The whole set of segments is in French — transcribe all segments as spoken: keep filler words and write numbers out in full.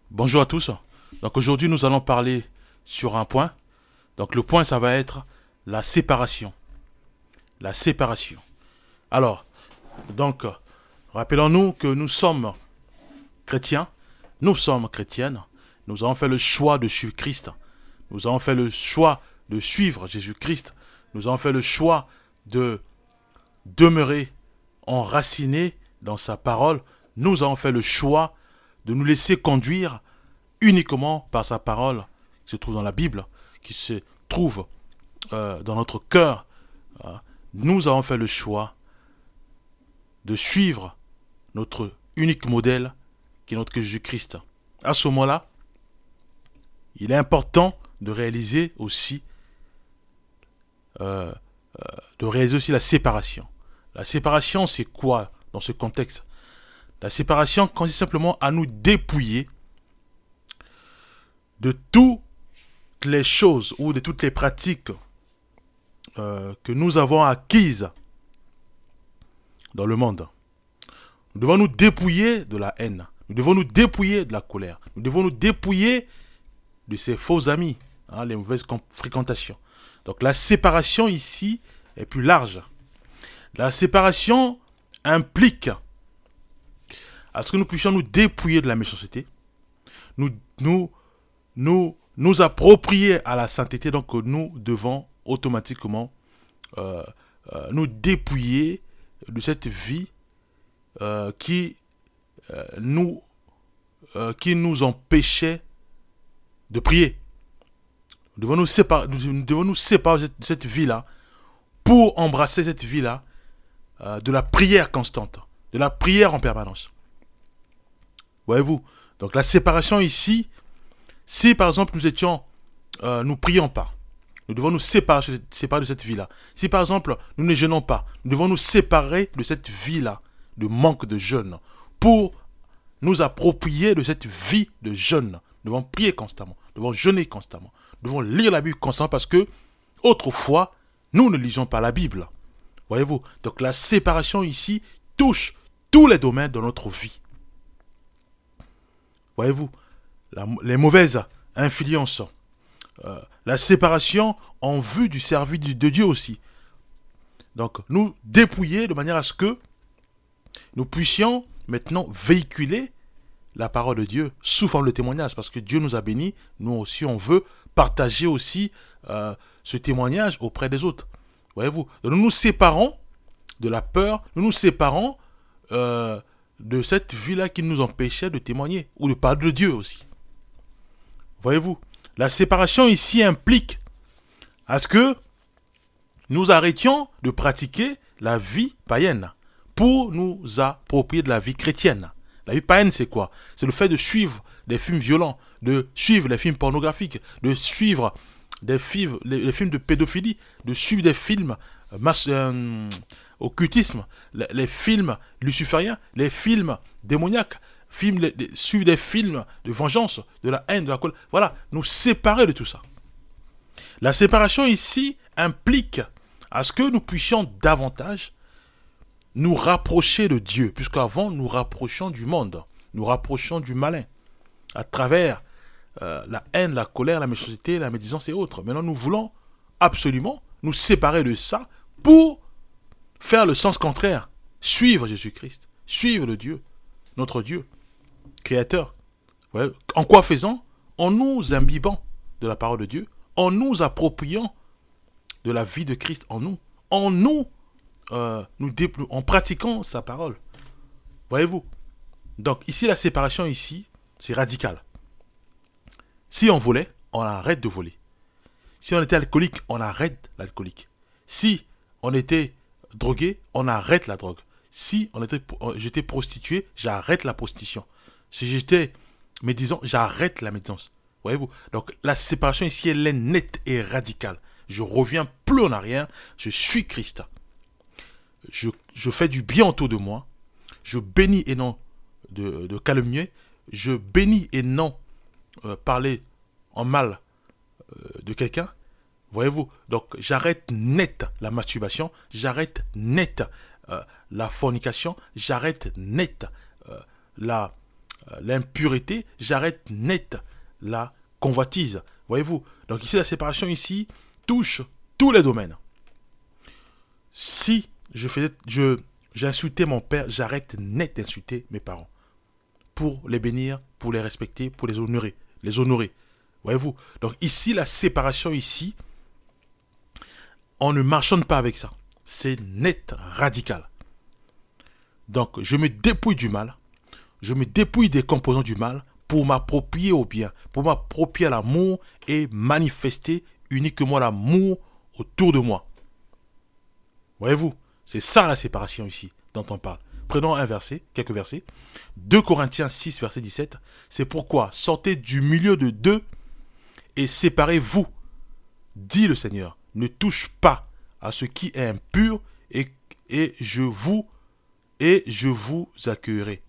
Bonjour à tous. Donc aujourd'hui nous allons parler sur un point. Donc le point ça va être la séparation. La séparation. Alors, donc, rappelons-nous que nous sommes chrétiens, nous sommes chrétiennes, nous avons fait le choix de suivre Christ, nous avons fait le choix de suivre Jésus-Christ, nous avons fait le choix de demeurer enracinés dans sa parole, nous avons fait le choix de nous laisser conduire uniquement par sa parole qui se trouve dans la Bible, qui se trouve euh, dans notre cœur. Euh, nous avons fait le choix de suivre notre unique modèle qui est notre Jésus-Christ. À ce moment-là, il est important de réaliser aussi euh, euh, de réaliser aussi la séparation. La séparation, c'est quoi dans ce contexte? La séparation consiste simplement à nous dépouiller de toutes les choses ou de toutes les pratiques euh, que nous avons acquises dans le monde. Nous devons nous dépouiller de la haine. Nous devons nous dépouiller de la colère. Nous devons nous dépouiller de ces faux amis, hein, les mauvaises fréquentations. Donc la séparation ici est plus large. La séparation implique à ce que nous puissions nous dépouiller de la méchanceté, nous nous, nous, nous approprier à la sainteté, donc nous devons automatiquement euh, euh, nous dépouiller de cette vie euh, qui, euh, nous, euh, qui nous empêchait de prier. Nous devons nous séparer, nous devons nous séparer de cette vie-là pour embrasser cette vie-là euh, de la prière constante, de la prière en permanence. Voyez-vous? Donc la séparation ici, si par exemple nous étions, euh, nous prions pas, nous devons nous séparer, séparer de cette vie-là. Si par exemple nous ne jeûnons pas, nous devons nous séparer de cette vie-là, de manque de jeûne, pour nous approprier de cette vie de jeûne. Nous devons prier constamment, nous devons jeûner constamment, nous devons lire la Bible constamment parce que autrefois nous ne lisions pas la Bible. Voyez-vous? Donc la séparation ici touche tous les domaines de notre vie. Voyez-vous, la, les mauvaises influences, euh, la séparation en vue du service de Dieu aussi. Donc, nous dépouiller de manière à ce que nous puissions maintenant véhiculer la parole de Dieu sous forme de témoignage, parce que Dieu nous a bénis, nous aussi on veut partager aussi euh, ce témoignage auprès des autres. Voyez-vous, donc, nous nous séparons de la peur, nous nous séparons euh, de cette vie-là qui nous empêchait de témoigner, ou de parler de Dieu aussi. Voyez-vous, la séparation ici implique à ce que nous arrêtions de pratiquer la vie païenne pour nous approprier de la vie chrétienne. La vie païenne, c'est quoi? C'est le fait de suivre des films violents, de suivre les films pornographiques, de suivre des films, les, les films de pédophilie, de suivre des films mass, euh, occultisme, les, les films lucifériens, les films démoniaques, films, les, les, suivre des films de vengeance, de la haine, de la colère. Voilà, nous séparer de tout ça. La séparation ici implique à ce que nous puissions davantage nous rapprocher de Dieu, puisqu'avant nous rapprochions du monde, nous rapprochions du malin, à travers euh, la haine, la colère, la méchanceté, la médisance et autres. Maintenant, nous voulons absolument nous séparer de ça pour faire le sens contraire, suivre Jésus-Christ, suivre le Dieu, notre Dieu, Créateur. Ouais. En quoi faisant? En nous imbibant de la parole de Dieu, en nous appropriant de la vie de Christ en nous, en nous, euh, nous déplo- en pratiquant sa parole. Voyez-vous? Donc ici, la séparation ici, c'est radical. Si on volait, on arrête de voler. Si on était alcoolique, on arrête l'alcoolique. Si on était drogué, on arrête la drogue. Si on était, j'étais prostitué, j'arrête la prostitution. Si j'étais médisant, j'arrête la médisance. Voyez-vous? Donc la séparation ici, elle est nette et radicale. Je reviens plus en arrière, je suis Christ. Je, je fais du bien autour de moi. Je bénis et non de, de calomnier. Je bénis et non euh, parler en mal euh, de quelqu'un. Voyez-vous? Donc j'arrête net la masturbation, j'arrête net euh, la fornication, j'arrête net euh, la, euh, l'impureté, j'arrête net la convoitise. Voyez-vous? Donc ici, la séparation ici touche tous les domaines. Si je faisais, je, j'insultais mon père, j'arrête net d'insulter mes parents. Pour les bénir, pour les respecter, pour les honorer. Les honorer. Voyez-vous? Donc ici, la séparation ici, on ne marchonne pas avec ça. C'est net, radical. Donc, je me dépouille du mal. Je me dépouille des composants du mal pour m'approprier au bien, pour m'approprier à l'amour et manifester uniquement l'amour autour de moi. Voyez-vous, c'est ça la séparation ici dont on parle. Prenons un verset, quelques versets. deux Corinthiens six, verset dix-sept. C'est pourquoi sortez du milieu de deux et séparez-vous, dit le Seigneur. Ne touche pas à ce qui est impur et, et je vous et je vous accueillerai.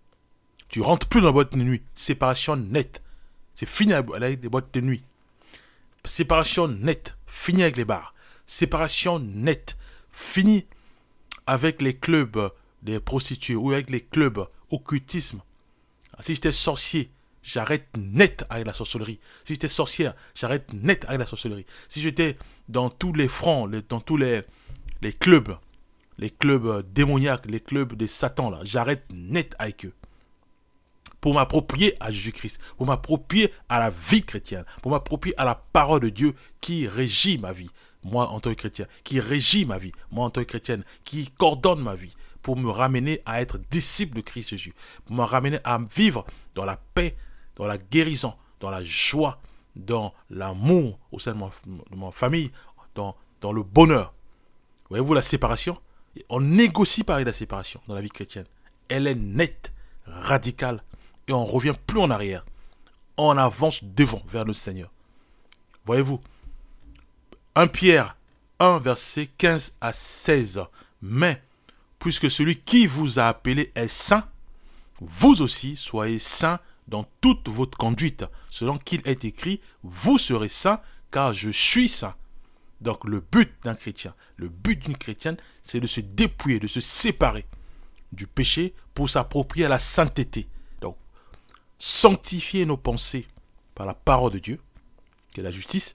Tu rentres plus dans la boîte de nuit. Séparation nette. C'est fini avec les boîtes de nuit. Séparation nette. Fini avec les bars. Séparation nette. Fini avec les clubs des prostituées ou avec les clubs occultisme. Si j'étais sorcier, j'arrête net avec la sorcellerie. Si j'étais sorcière, j'arrête net avec la sorcellerie. Si j'étais dans tous les fronts, les, dans tous les, les clubs, les clubs démoniaques, les clubs des satans, là, j'arrête net avec eux. Pour m'approprier à Jésus-Christ, pour m'approprier à la vie chrétienne, pour m'approprier à la parole de Dieu qui régit ma vie, moi en tant que chrétien, qui régit ma vie, moi en tant que chrétienne, qui coordonne ma vie, pour me ramener à être disciple de Christ Jésus, pour me ramener à vivre dans la paix, dans la guérison, dans la joie, dans l'amour au sein de, mon, de ma famille, dans, dans le bonheur. Voyez-vous la séparation? On négocie pas avec la séparation dans la vie chrétienne. Elle est nette, radicale, et on ne revient plus en arrière. On avance devant, vers le Seigneur. Voyez-vous, premier Pierre un, verset quinze à seize. Mais, puisque celui qui vous a appelé est saint, vous aussi soyez saints dans toute votre conduite, selon qu'il est écrit, vous serez saints, car je suis saint. Donc le but d'un chrétien, le but d'une chrétienne, c'est de se dépouiller, de se séparer du péché pour s'approprier à la sainteté. Donc, sanctifier nos pensées par la parole de Dieu, qui est la justice,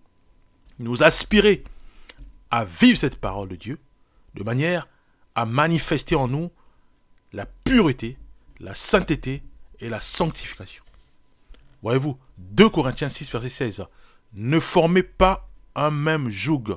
nous aspirer à vivre cette parole de Dieu, de manière à manifester en nous la pureté, la sainteté et la sanctification. Voyez-vous, deux Corinthiens six, verset seize. Ne formez pas un même joug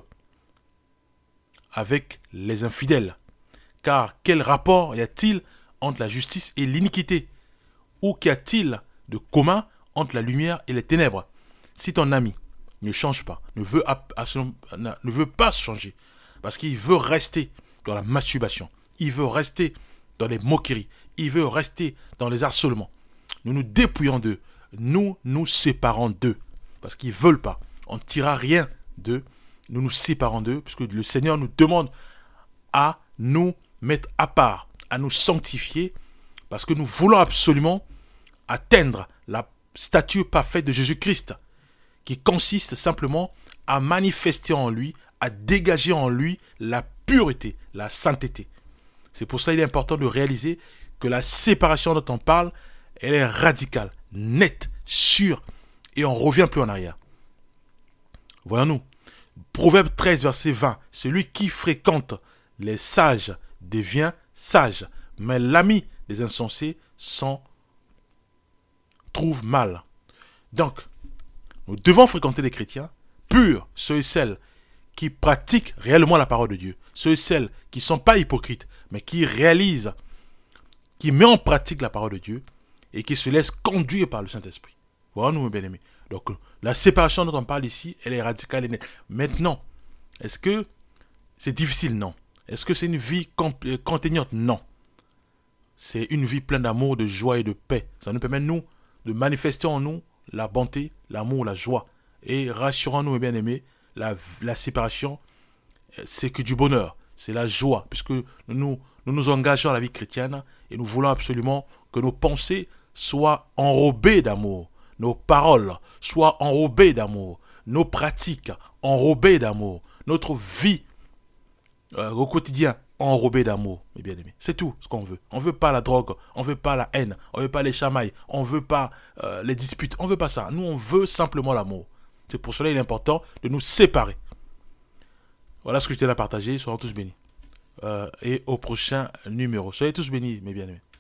avec les infidèles. Car quel rapport y a-t-il entre la justice et l'iniquité? Ou qu'y a-t-il de commun entre la lumière et les ténèbres? Si ton ami ne change pas, ne veut, ne veut pas changer, parce qu'il veut rester dans la masturbation, il veut rester dans les moqueries, il veut rester dans les harcèlements, nous nous dépouillons d'eux, nous nous séparons d'eux, parce qu'ils ne veulent pas. On ne tirera rien d'eux, nous nous séparons d'eux, puisque le Seigneur nous demande à nous mettre à part, à nous sanctifier, parce que nous voulons absolument atteindre la statue parfaite de Jésus-Christ, qui consiste simplement à manifester en lui, à dégager en lui la pureté, la sainteté. C'est pour cela qu'il est important de réaliser que la séparation dont on parle, elle est radicale, nette, sûre, et on ne revient plus en arrière. Voyons-nous. Proverbe treize, verset vingt. Celui qui fréquente les sages devient sage, mais l'ami des insensés s'en trouve mal. Donc, nous devons fréquenter les chrétiens purs, ceux et celles qui pratiquent réellement la parole de Dieu, ceux et celles qui ne sont pas hypocrites, mais qui réalisent, qui mettent en pratique la parole de Dieu et qui se laissent conduire par le Saint-Esprit. Voilà, nous, mes bien-aimés. Donc, la séparation dont on parle ici, elle est radicale et nette. Maintenant, est-ce que c'est difficile? Non. Est-ce que c'est une vie contraignante? Non. C'est une vie pleine d'amour, de joie et de paix. Ça nous permet, nous, de manifester en nous la bonté, l'amour, la joie. Et rassurons-nous, mes bien-aimés, la, la séparation, c'est que du bonheur, c'est la joie, puisque nous nous, nous nous engageons à la vie chrétienne et nous voulons absolument que nos pensées soient enrobées d'amour, nos paroles soient enrobées d'amour, nos pratiques enrobées d'amour, notre vie euh, au quotidien enrobé d'amour, mes bien-aimés. C'est tout ce qu'on veut. On veut pas la drogue, on veut pas la haine, on veut pas les chamailles, on veut pas euh, les disputes, on veut pas ça. Nous, on veut simplement l'amour. C'est pour cela qu'il est important de nous séparer. Voilà ce que je tiens à partager. Soyons tous bénis. Euh, et au prochain numéro. Soyez tous bénis, mes bien-aimés.